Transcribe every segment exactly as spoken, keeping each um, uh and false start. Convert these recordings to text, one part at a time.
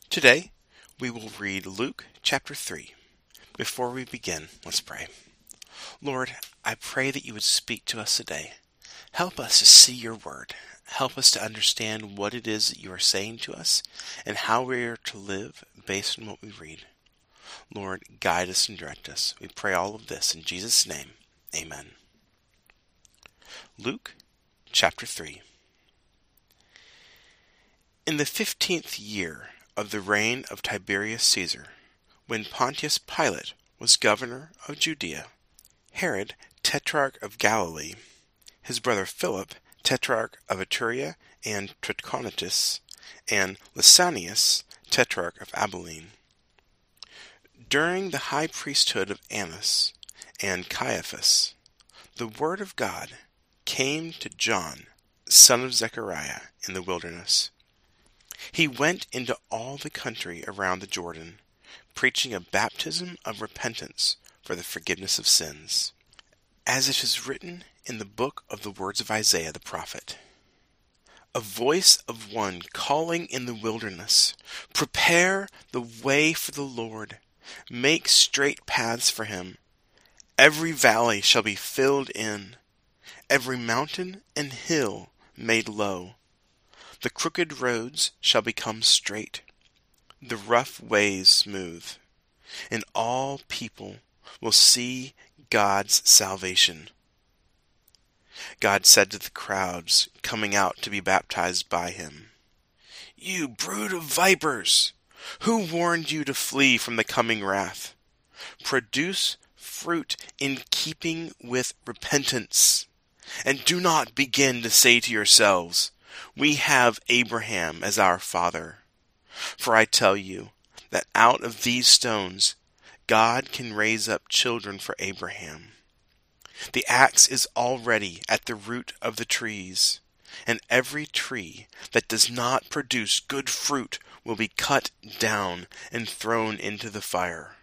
Today, we will read Luke chapter three. Before we begin, let's pray. Lord, I pray that you would speak to us today. Help us to see your word. Help us to understand what it is that you are saying to us and how we are to live based on what we read. Lord, guide us and direct us. We pray all of this in Jesus' name. Amen. Luke chapter three. In the fifteenth year of the reign of Tiberius Caesar, when Pontius Pilate was governor of Judea, Herod, tetrarch of Galilee, his brother Philip, tetrarch of Iturea and Trachonitis, and Lysanias, tetrarch of Abilene, during the high priesthood of Annas and Caiaphas, the word of God came to John, son of Zechariah, in the wilderness. He went into all the country around the Jordan, preaching a baptism of repentance for the forgiveness of sins, as it is written in the book of the words of Isaiah the prophet. A voice of one calling in the wilderness, "Prepare the way for the Lord, make straight paths for him. Every valley shall be filled in, every mountain and hill made low. The crooked roads shall become straight, the rough ways smooth, and all people will see God's salvation." God said to the crowds coming out to be baptized by him, "You brood of vipers, who warned you to flee from the coming wrath? Produce fruit in keeping with repentance, and do not begin to say to yourselves, 'We have Abraham as our father.' For I tell you that out of these stones God can raise up children for Abraham. The axe is already at the root of the trees, and every tree that does not produce good fruit will be cut down and thrown into the fire."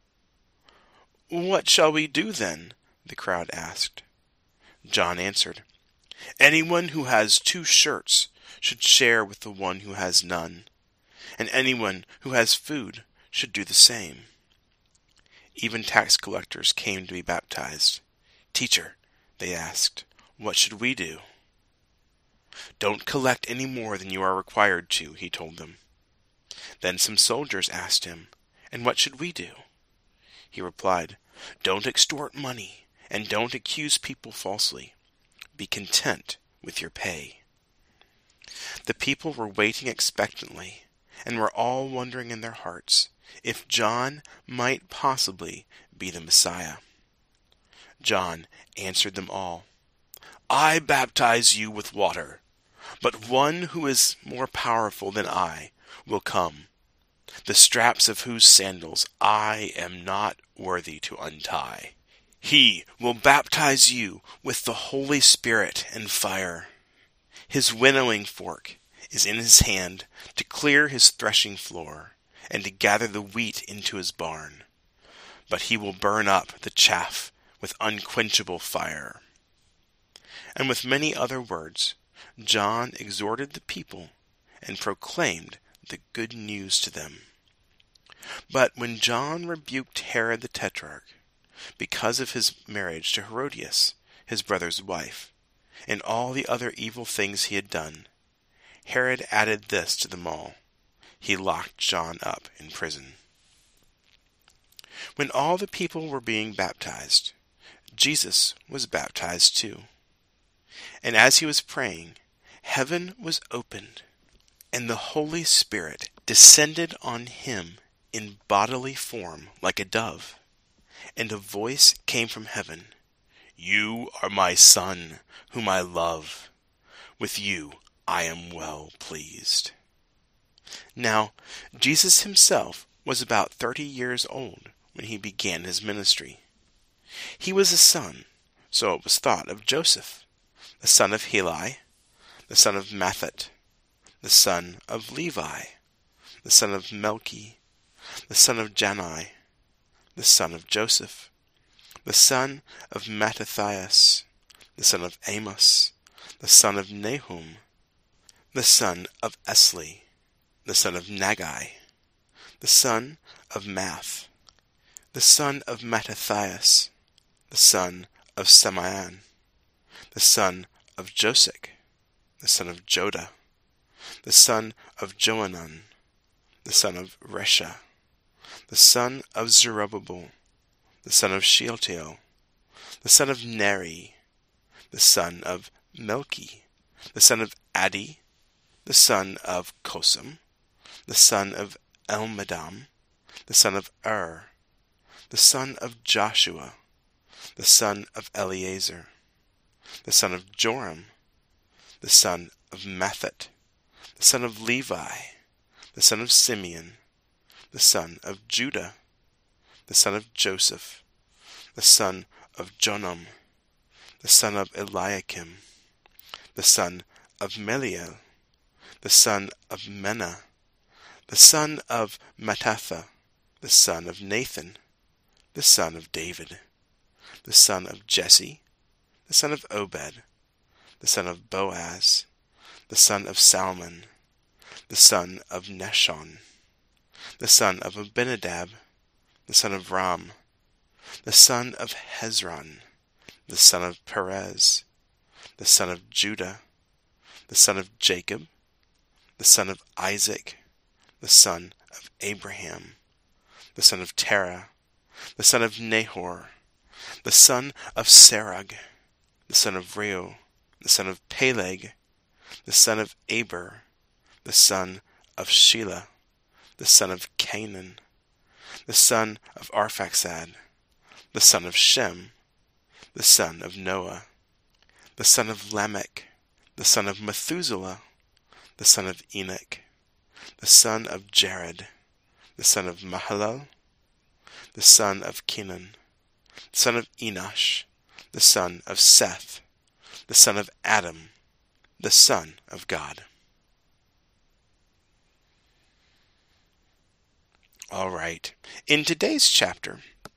"What shall we do then?" the crowd asked. John answered, "Anyone who has two shirts should share with the one who has none, and anyone who has food should do the same." Even tax collectors came to be baptized. "Teacher," they asked, "what should we do?" "Don't collect any more than you are required to," he told them. Then some soldiers asked him, "And what should we do?" He replied, "Don't extort money, and don't accuse people falsely. Be content with your pay." The people were waiting expectantly, and were all wondering in their hearts if John might possibly be the Messiah. John answered them all, "I baptize you with water, but one who is more powerful than I will come, the straps of whose sandals I am not worthy to untie. He will baptize you with the Holy Spirit and fire. His winnowing fork is in his hand to clear his threshing floor and to gather the wheat into his barn. But he will burn up the chaff with unquenchable fire." And with many other words, John exhorted the people and proclaimed the good news to them. But when John rebuked Herod the Tetrarch because of his marriage to Herodias, his brother's wife, and all the other evil things he had done, Herod added this to them all: he locked John up in prison. When all the people were being baptized, Jesus was baptized too. And as he was praying, heaven was opened, and the Holy Spirit descended on him in bodily form like a dove. And a voice came from heaven, "You are my Son, whom I love. With you I am well pleased." Now, Jesus himself was about thirty years old when he began his ministry. He was a son, so it was thought, of Joseph, the son of Heli, the son of Matthat, the son of Levi, the son of Melchi, the son of Jannai, the son of Joseph, the son of Mattathias, the son of Amos, the son of Nahum, the son of Esli, the son of Nagai, the son of Math, the son of Mattathias, the son of Semian, the son of Josek, the son of Joda, the son of Joanan, the son of Resha, the son of Zerubbabel, the son of Shealtiel, the son of Neri, the son of Melchi, the son of Addi, the son of Kosam, the son of Elmadam, the son of Ur, the son of Joshua, the son of Eleazar, the son of Joram, the son of Mathat, the son of Levi, the son of Simeon, the son of Judah, the son of Joseph, the son of Jonam, the son of Eliakim, the son of Meliel, the son of Menah, the son of Mattatha, the son of Nathan, the son of David, the son of Jesse, the son of Obed, the son of Boaz, the son of Salmon, the son of Nashon, the son of Abinadab, the son of Ram, the son of Hezron, the son of Perez, the son of Judah, the son of Jacob, the son of Isaac, the son of Abraham, the son of Terah, the son of Nahor, the son of Serug, the son of Reu, the son of Peleg, the son of Aber, the son of Shelah, the son of Canaan, the son of Arphaxad, the son of Shem, the son of Noah, the son of Lamech, the son of Methuselah, the son of Enoch, the son of Jared, the son of Mahalalel, the son of Kenan, the son of Enosh, the son of Seth, the son of Adam, the son of God. All right. In today's chapter,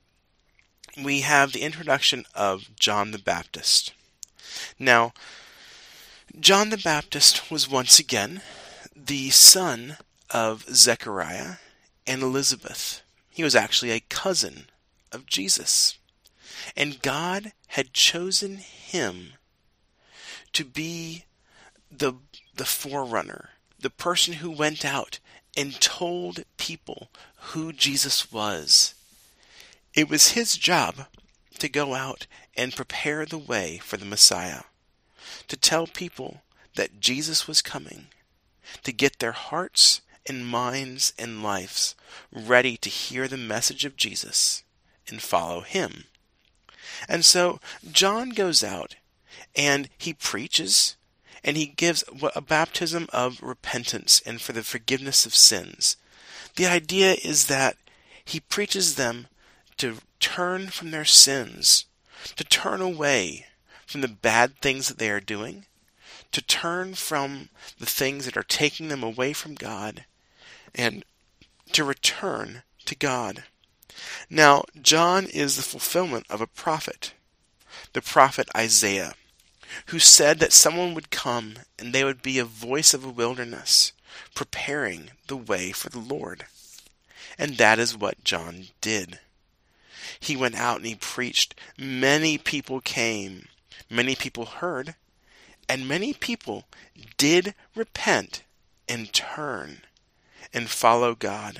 we have the introduction of John the Baptist. Now, John the Baptist was once again the son of Zechariah and Elizabeth. He was actually a cousin of Jesus. And God had chosen him to be the, the forerunner, the person who went out and told people who Jesus was. It was his job to go out and prepare the way for the Messiah, to tell people that Jesus was coming, to get their hearts and minds and lives ready to hear the message of Jesus and follow him. And so John goes out and he preaches and he gives a baptism of repentance and for the forgiveness of sins. The idea is that he preaches them to turn from their sins, to turn away from the bad things that they are doing, to turn from the things that are taking them away from God, and to return to God. Now, John is the fulfillment of a prophet, the prophet Isaiah, who said that someone would come and they would be a voice of a wilderness, preparing the way for the Lord. And that is what John did. He went out and he preached. Many people came. Many people heard. And many people did repent and turn and follow God.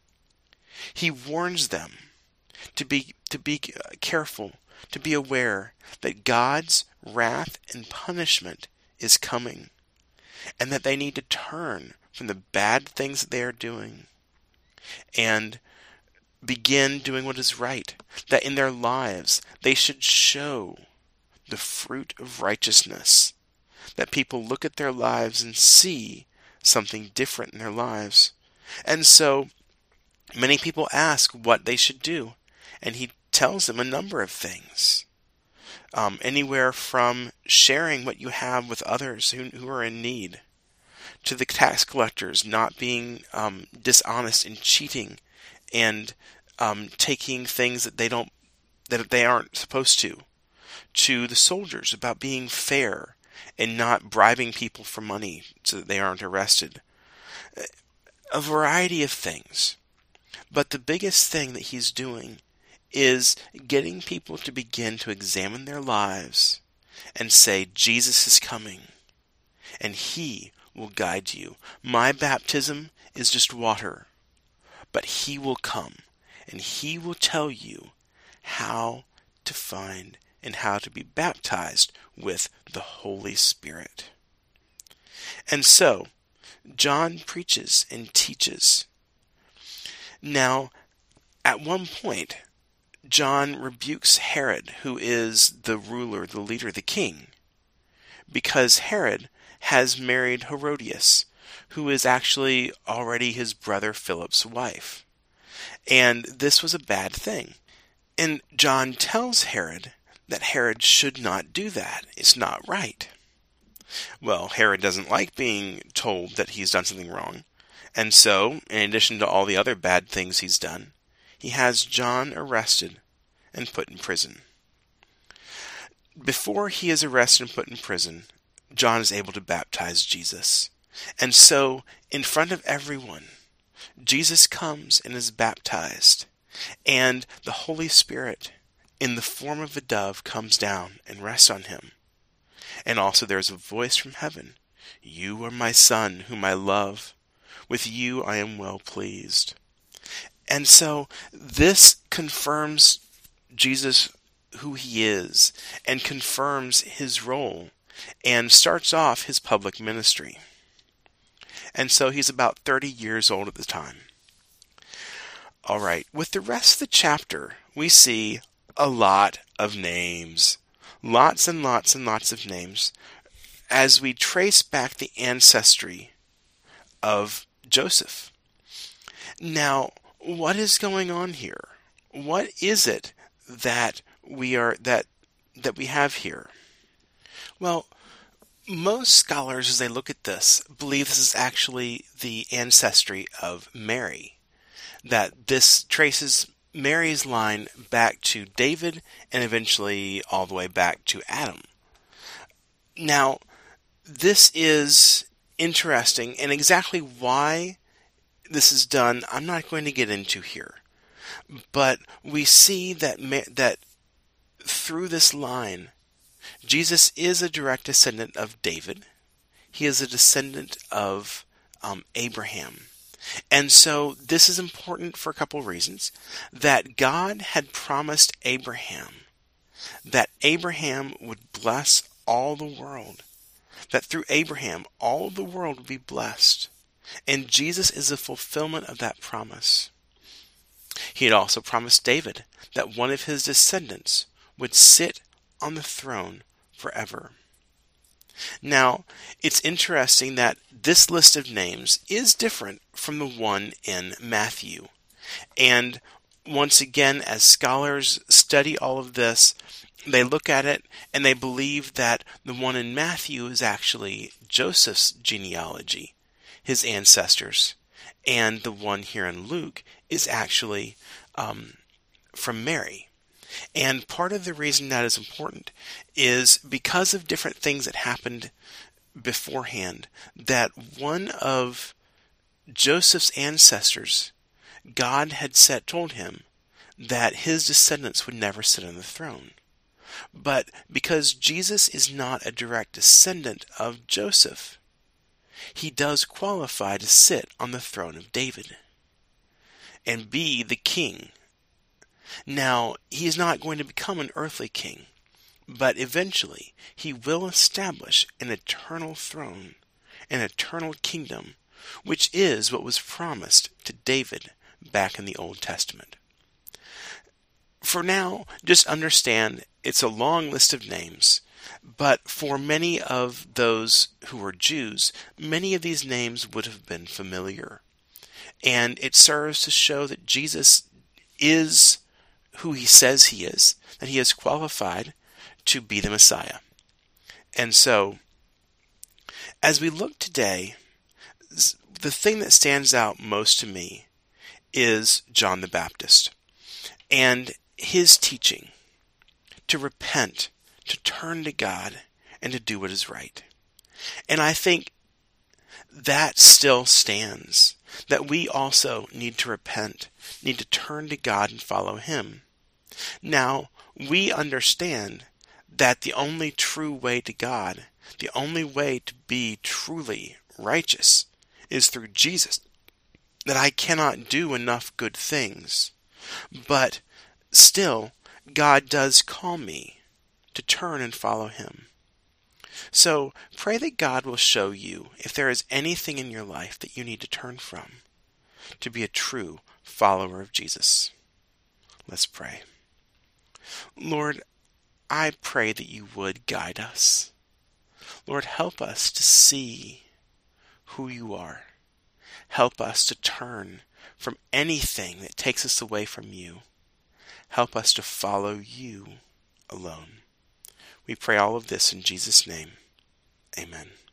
He warns them to be to be careful, to be aware that God's wrath and punishment is coming, and that they need to turn from the bad things that they are doing and begin doing what is right, that in their lives they should show the fruit of righteousness, that people look at their lives and see something different in their lives. And so many people ask what they should do, and he tells them a number of things. Um, anywhere from sharing what you have with others who, who are in need, to the tax collectors not being um, dishonest and cheating and um, taking things that they don't that they aren't supposed to, to the soldiers about being fair and not bribing people for money so that they aren't arrested. A variety of things. But the biggest thing that he's doing is getting people to begin to examine their lives and say, Jesus is coming, and he will guide you. My baptism is just water, but he will come, and he will tell you how to find and how to be baptized with the Holy Spirit. And so, John preaches and teaches. Now, at one point, John rebukes Herod, who is the ruler, the leader, the king, because Herod has married Herodias, who is actually already his brother Philip's wife. And this was a bad thing. And John tells Herod that Herod should not do that. It's not right. Well, Herod doesn't like being told that he's done something wrong. And so, in addition to all the other bad things he's done, he has John arrested and put in prison. Before he is arrested and put in prison, John is able to baptize Jesus. And so, in front of everyone, Jesus comes and is baptized. And the Holy Spirit, in the form of a dove, comes down and rests on him. And also there's a voice from heaven. You are my Son, whom I love. With you I am well pleased. And so this confirms Jesus, who he is, and confirms his role, and starts off his public ministry. And so he's about thirty years old at the time. All right, with the rest of the chapter, we see a lot of names. Lots and lots and lots of names as we trace back the ancestry of Joseph. Now, what is going on here? What is it that we are that that we have here? Well, most scholars, as they look at this, believe this is actually the ancestry of Mary. That this traces Mary's line back to David and eventually all the way back to Adam. Now, this is interesting, and exactly why this is done, I'm not going to get into here. But we see that that through this line, Jesus is a direct descendant of David. He is a descendant of um, Abraham. And so this is important for a couple of reasons. That God had promised Abraham that Abraham would bless all the world. That through Abraham, all the world would be blessed. And Jesus is the fulfillment of that promise. He had also promised David that one of his descendants would sit on the throne forever. Now, it's interesting that this list of names is different from the one in Matthew. And once again, as scholars study all of this, they look at it and they believe that the one in Matthew is actually Joseph's genealogy, his ancestors. And the one here in Luke is actually um, from Mary. And part of the reason that is important is because of different things that happened beforehand, that one of Joseph's ancestors, God had said, told him that his descendants would never sit on the throne. But because Jesus is not a direct descendant of Joseph, he does qualify to sit on the throne of David and be the king. Now, he is not going to become an earthly king, but eventually he will establish an eternal throne, an eternal kingdom, which is what was promised to David back in the Old Testament. For now, just understand it's a long list of names, but for many of those who were Jews, many of these names would have been familiar. And it serves to show that Jesus is who he says he is, that he is qualified to be the Messiah. And so, as we look today, the thing that stands out most to me is John the Baptist and his teaching to repent, to turn to God, and to do what is right. And I think that still stands. that we also need to repent, need to turn to God and follow Him. Now, we understand that the only true way to God, the only way to be truly righteous, is through Jesus. That I cannot do enough good things. But still, God does call me to turn and follow Him. So pray that God will show you if there is anything in your life that you need to turn from to be a true follower of Jesus. Let's pray. Lord, I pray that you would guide us. Lord, help us to see who you are. Help us to turn from anything that takes us away from you. Help us to follow you alone. We pray all of this in Jesus' name. Amen.